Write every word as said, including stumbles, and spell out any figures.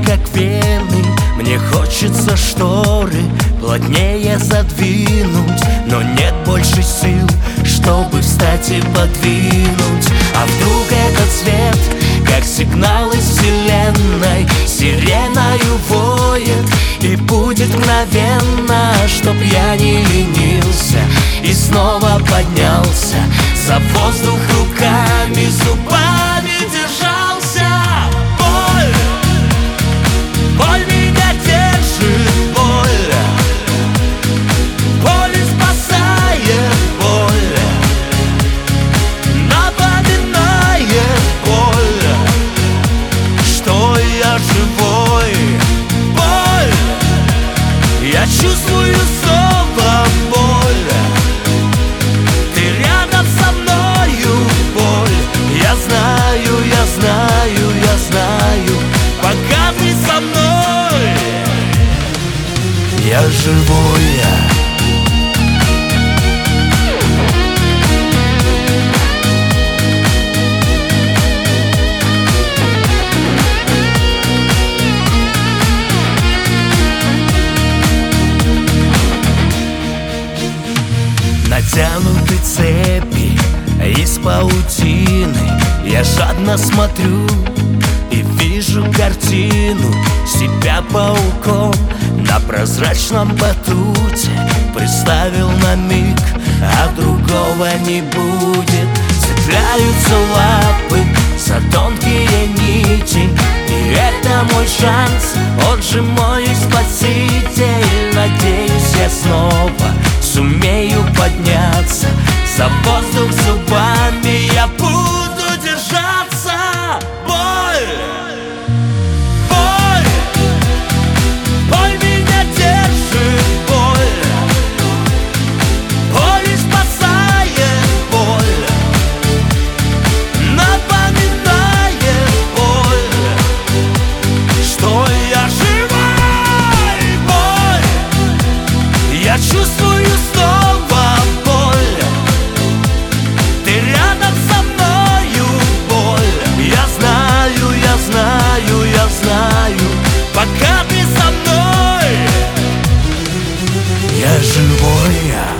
как вены. Мне хочется шторы плотнее задвинуть, но нет больше сил, чтобы встать и подвинуть. А вдруг этот свет, как сигнал из вселенной, сиреною воет и будет мгновенно, чтоб я не ленился и снова поднялся, за воздух руками, зубами держался. Боль, боль меня держит, боль, боль спасает, боль напоминает, боль, что я живой. Боль, я чувствую снова боль, ты рядом со мною, боль. Я знаю, я знаю, я знаю, пока ты со мной, я живой. Натянуты цепи из паутины, я жадно смотрю и вижу картину себя пауком на прозрачном батуте. Представил на миг, а другого не будет. Цепляются лапы за тонкие нити, и это мой шанс, он же мой спаситель. Надеюсь, я снова сумею подняться, за воздух зубами я буду держаться. Боль, боль, боль меня держит, боль, боль спасает, боль напоминает, боль, что я живой. Боль, я чувствую снова боль, ты рядом со мною, боль. Я знаю, я знаю, я знаю, пока ты со мной, я живой.